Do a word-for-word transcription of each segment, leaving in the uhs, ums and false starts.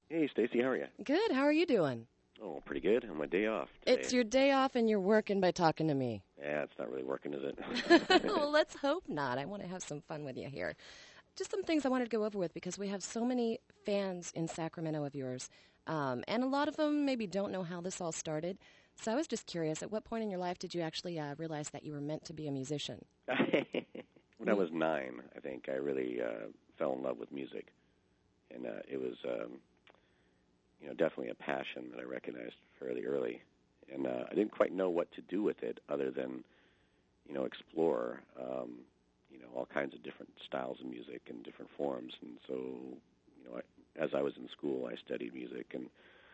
Hey, Stacy, how are you? Good. How are you doing? Oh, pretty good. On my day off today. It's your day off and you're working by talking to me. Yeah, it's not really working, is it? Well, let's hope not. I want to have some fun with you here. Just some things I wanted to go over with because we have so many fans in Sacramento of yours, um, and a lot of them maybe don't know how this all started. So I was just curious, at what point in your life did you actually uh, realize that you were meant to be a musician? When I was nine, I think I really uh, fell in love with music, and uh, it was, um, you know, definitely a passion that I recognized fairly early, and uh, I didn't quite know what to do with it other than, you know, explore, um, you know, all kinds of different styles of music and different forms, and so, you know, I, as I was in school, I studied music and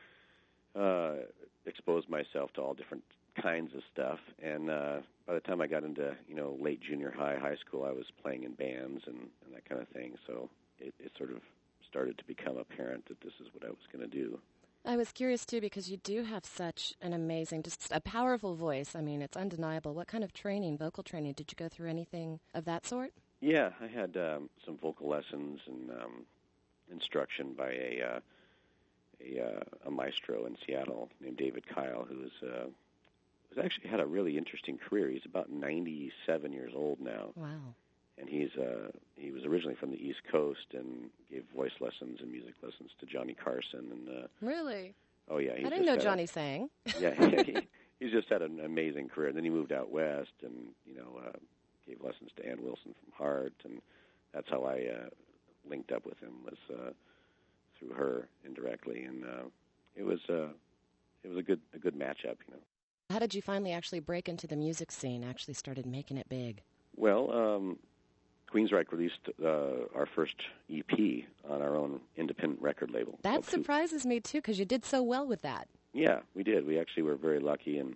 uh, exposed myself to all different kinds of stuff, and uh, by the time I got into, you know, late junior high, high school, I was playing in bands and, and that kind of thing, so it, it sort of started to become apparent that this is what I was going to do. I was curious, too, because you do have such an amazing, just a powerful voice. I mean, it's undeniable. What kind of training, vocal training, did you go through anything of that sort? Yeah, I had um, some vocal lessons and um, instruction by a, uh, a, uh, a maestro in Seattle named David Kyle, who was, uh, was actually had a really interesting career. He's about ninety-seven years old now. Wow. And he's uh, he was originally from the East Coast and gave voice lessons and music lessons to Johnny Carson. And uh, Really? oh yeah, I didn't know Johnny sang. Yeah, he, he's just had an amazing career. And then he moved out west and you know uh, gave lessons to Ann Wilson from Heart, and that's how I uh, linked up with him, was uh, through her indirectly. And uh, it was uh, it was a good a good matchup, you know. How did you finally actually break into the music scene? Actually started making it big? Well. Um, Queensryche released uh, our first E P on our own independent record label. That surprises me, too, because you did so well with that. Yeah, we did. We actually were very lucky and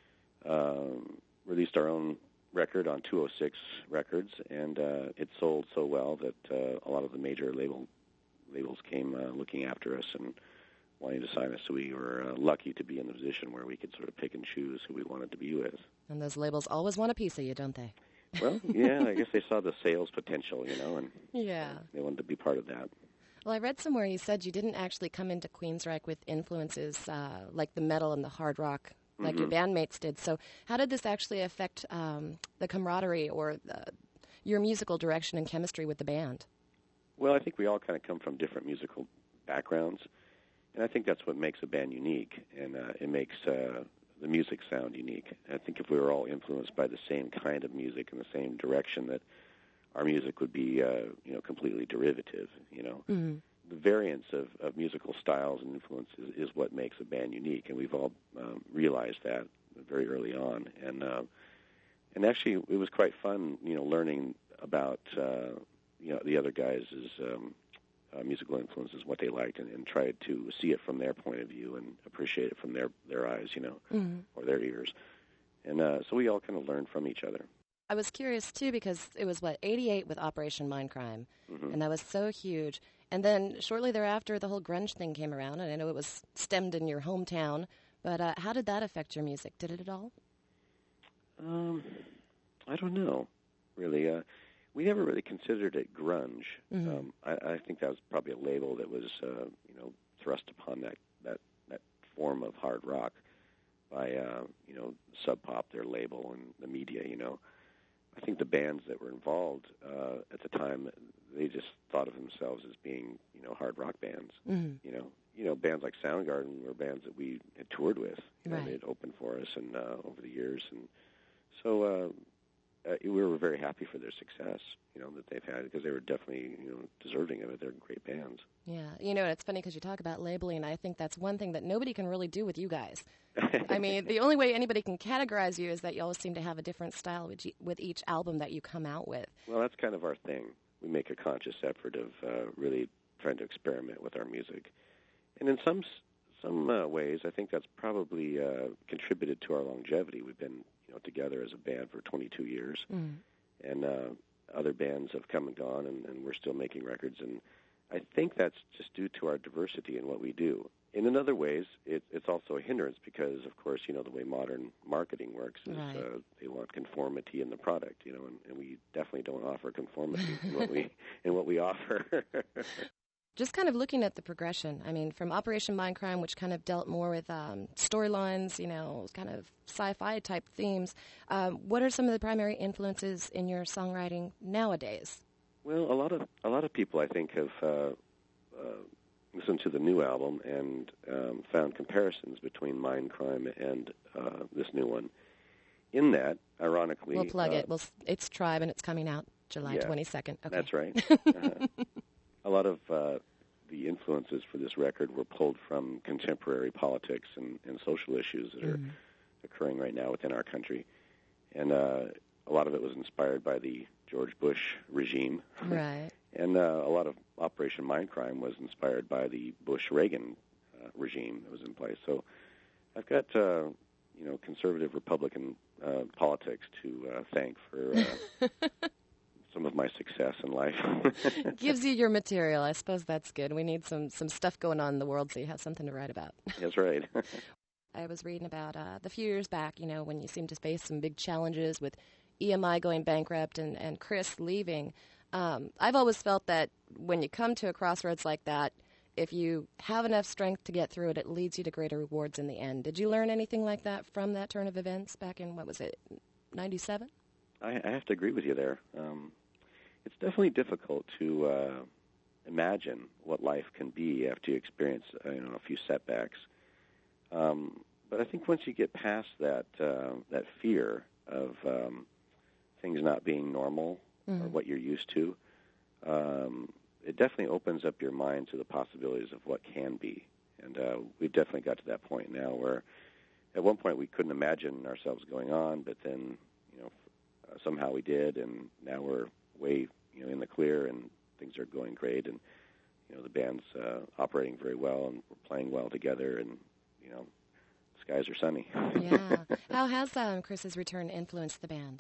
um, released our own record on two oh six Records, and uh, it sold so well that uh, a lot of the major label labels came uh, looking after us and wanting to sign us, so we were uh, lucky to be in the position where we could sort of pick and choose who we wanted to be with. And those labels always want a piece of you, don't they? Well, yeah, I guess they saw the sales potential, you know, and yeah. they wanted to be part of that. Well, I read somewhere you said you didn't actually come into Queensryche with influences uh, like the metal and the hard rock, like mm-hmm. your bandmates did. So how did this actually affect um, the camaraderie or the, your musical direction and chemistry with the band? Well, I think we all kind of come from different musical backgrounds, and I think that's what makes a band unique, and uh, it makes uh, the music sound unique. I think if we were all influenced by the same kind of music in the same direction, that our music would be, uh, you know, completely derivative. You know, mm-hmm. the variance of, of musical styles and influences is what makes a band unique, and we've all um, realized that very early on. And uh, and actually, it was quite fun, you know, learning about uh, you know the other guys' um, Uh, musical influences, what they liked, and, and tried to see it from their point of view and appreciate it from their, their eyes, you know, mm-hmm. or their ears. And uh, so we all kind of learned from each other. I was curious, too, because it was, what, eighty-eight with Operation Mindcrime, mm-hmm. and that was so huge. And then shortly thereafter, the whole grunge thing came around, and I know it was stemmed in your hometown, but uh, how did that affect your music? Did it at all? Um, I don't know, really. Uh, We never really considered it grunge. Mm-hmm. Um, I, I think that was probably a label that was, uh, you know, thrust upon that, that, that form of hard rock by, uh, you know, Sub Pop, their label, and the media, you know. I think the bands that were involved uh, at the time, they just thought of themselves as being, you know, hard rock bands. Mm-hmm. You know, you know, bands like Soundgarden were bands that we had toured with. You know, right. They'd opened for us and uh, over the years, and so. Uh, Uh, we were very happy for their success, you know, that they've had, because they were definitely, you know, deserving of it. They're great bands. Yeah. You know, it's funny because you talk about labeling. I think that's one thing that nobody can really do with you guys. I mean, the only way anybody can categorize you is that you always seem to have a different style with, with each album that you come out with. Well, that's kind of our thing. We make a conscious effort of uh, really trying to experiment with our music. And in some some uh, ways, I think that's probably uh, contributed to our longevity. We've been you know, together as a band for twenty-two years, mm. and uh, other bands have come and gone, and, and we're still making records. And I think that's just due to our diversity in what we do. And in other ways, it, it's also a hindrance because, of course, you know, the way modern marketing works is right. uh, they want conformity in the product, you know, and, and we definitely don't offer conformity in what we in what we offer. just kind of looking at the progression. I mean, from Operation Mindcrime, which kind of dealt more with um, storylines, you know, kind of sci-fi type themes. Um, what are some of the primary influences in your songwriting nowadays? Well, a lot of a lot of people, I think, have uh, uh, listened to the new album and um, found comparisons between Mindcrime and uh, this new one. In that, ironically, we'll plug uh, it. We'll, it's Tribe, and it's coming out July yeah, twenty-second. Okay. That's right. Uh-huh. A lot of uh, the influences for this record were pulled from contemporary politics and, and social issues that are mm. occurring right now within our country. And uh, a lot of it was inspired by the George Bush regime. Right. And uh, a lot of Operation Mindcrime was inspired by the Bush-Reagan uh, regime that was in place. So I've got, uh, you know, conservative Republican uh, politics to uh, thank for uh, some of my success in life. Gives you your material. I suppose that's good. We need some, some stuff going on in the world so you have something to write about. That's right. I was reading about uh, the few years back, you know, when you seemed to face some big challenges with E M I going bankrupt and, and Chris leaving. Um, I've always felt that when you come to a crossroads like that, if you have enough strength to get through it, it leads you to greater rewards in the end. Did you learn anything like that from that turn of events back in, what was it, ninety-seven? I, I have to agree with you there. Um, it's definitely difficult to uh, imagine what life can be after you experience uh, you know, a few setbacks. Um, but I think once you get past that uh, that fear of um, things not being normal mm-hmm. or what you're used to, um, it definitely opens up your mind to the possibilities of what can be. And uh, we've definitely got to that point now where at one point we couldn't imagine ourselves going on, but then, you know, uh, somehow we did, and now we're way, you know, in the clear, and things are going great, and, you know, the band's uh, operating very well, and we're playing well together, and, you know, the skies are sunny. Yeah. How has um, Chris's return influenced the band?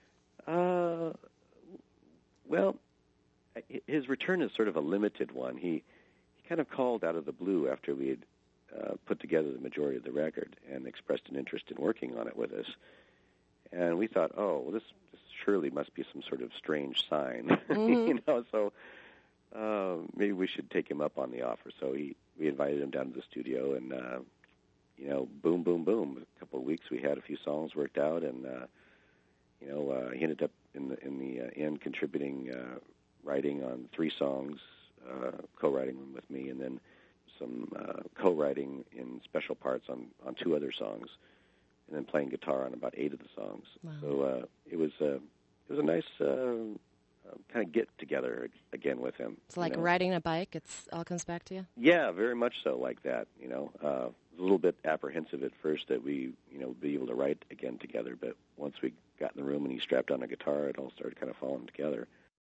Uh, well, his return is sort of a limited one. He he kind of called out of the blue after we had uh, put together the majority of the record and expressed an interest in working on it with us. And we thought, oh, well, this, this surely must be some sort of strange sign, mm-hmm. you know. So uh, maybe we should take him up on the offer. So he we invited him down to the studio, and uh, you know, boom, boom, boom. A couple of weeks, we had a few songs worked out, and uh, you know, uh, he ended up in the in the uh, end contributing. Uh, writing on three songs, uh, co-writing them with me, and then some uh, co-writing in special parts on, on two other songs, and then playing guitar on about eight of the songs. Wow. So uh, it was uh, it was a nice uh, uh, kind of get together again with him. It's like you know? riding a bike. It's all comes back to you. Yeah, very much so, like that. You know, uh, a little bit apprehensive at first that we you know be able to write again together, but once we got in the room and he strapped on a guitar, it all started kind of falling together.